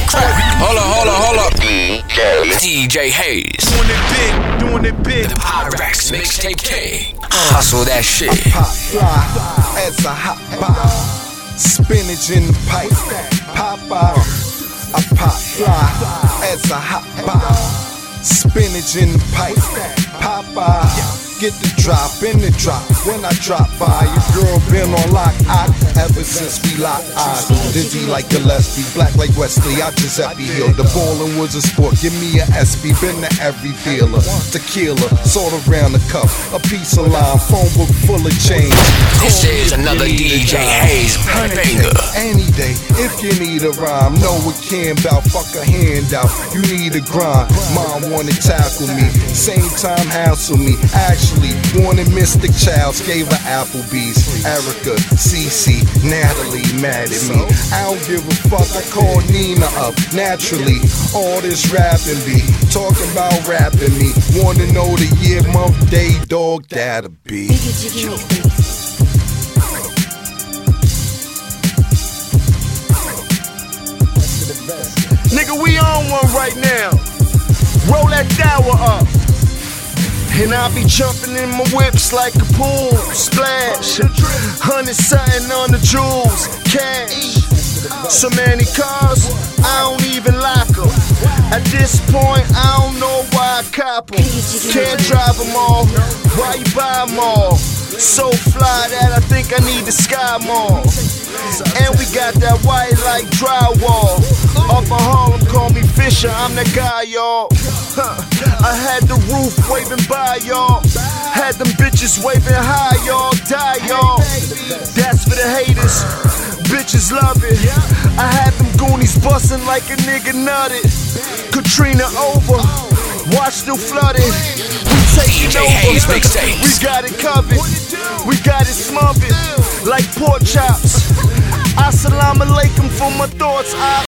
crap. Hold up. DJ Hayes. Doing it big. The Pyrex Mixtape King. Hustle that shit. I pop fly as a hot bar. Spinach in the pipe. Popeye. I pop fly as a hot bar. Spinach in the pipe. Popeye. Get the drop in the drop when I drop by. Your girl been on lock ever since we locked eyes. Dizzy like Gillespie, black like Wesley. I Giuseppe Hill. The ballin' was a sport. Give me a SB. Been to every dealer. Tequila, sort around the cup. A piece of lime, phone book full of change. This is another DJ Hayes banger. Any day, if you need a rhyme, know what can bout. Fuck a handout. You need a grind. Mom wanna tackle me. Same time hassle me. Actually, born in Mystic Childs, gave her Applebee's. Erica, Cece, Natalie, mad at me. I don't give a fuck, I call Nina up. Naturally, all this rapping be talking about rapping me. Wanna know the year, month, day, dog, that'll be. Nigga, we on one right now. Roll that dower up. And I be jumping in my whips like a pool splash. 100 something on the jewels, cash. So many cars, I don't even lock them. At this point, I don't know why I cop them. Can't drive them all, why you buy them all? So fly that I think I need the Sky Mall. And we got that white like drywall. Up in Harlem, call me Fisher, I'm that guy, y'all. I had the roof waving by, y'all. Had them bitches waving high, y'all. Die, y'all. That's for the haters. Bitches love it. I had them Goonies bustin' like a nigga nutted. Katrina over. Watch still flooded. We taking over. We got it covered. We got it smothered like pork chops. Assalamu alaikum for my thoughts.